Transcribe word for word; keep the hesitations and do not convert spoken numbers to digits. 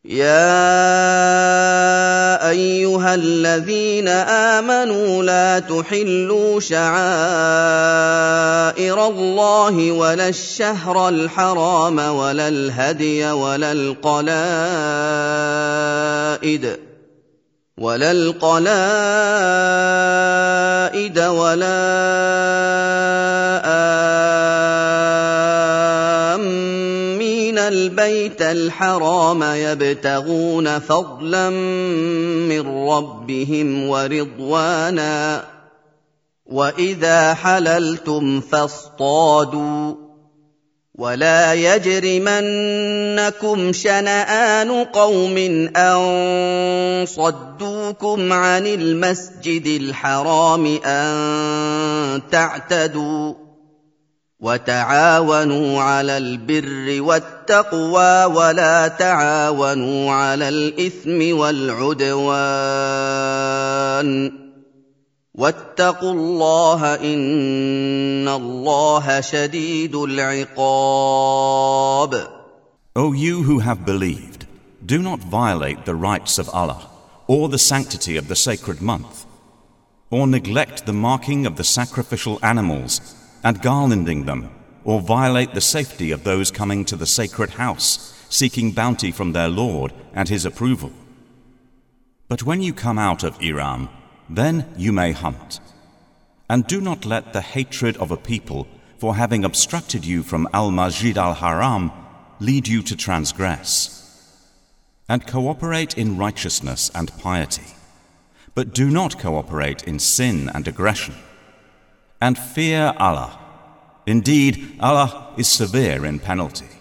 يَا أَيُّهَا الَّذِينَ آمَنُوا لَا تُحِلُّوا شَعَائِرَ اللَّهِ وَلَا الشَّهْرَ الْحَرَامَ وَلَا الْهَدْيَ وَلَا الْقَلَائِدَ ولا القلائد ولا آمين البيت الحرام يبتغون فضلا من ربهم ورضوانا وإذا حللتم فاصطادوا ولا يجرمنكم شنآن قوم أن صدوكم عن المسجد الحرام أن تعتدوا وتعاونوا على البر والتقوى ولا تعاونوا على الإثم والعدوان واتقوا الله إن الله شديد العقاب. O you who have believed, do not violate the rights of Allah or the sanctity of the sacred month, or neglect the marking of the sacrificial animals and garlanding them, or violate the safety of those coming to the sacred house seeking bounty from their Lord and His approval. But when you come out of Ihram, then you may hunt. And do not let the hatred of a people for having obstructed you from Al-Masjid al-Haram lead you to transgress. And cooperate in righteousness and piety, but do not cooperate in sin and aggression. And fear Allah. Indeed, Allah is severe in penalty.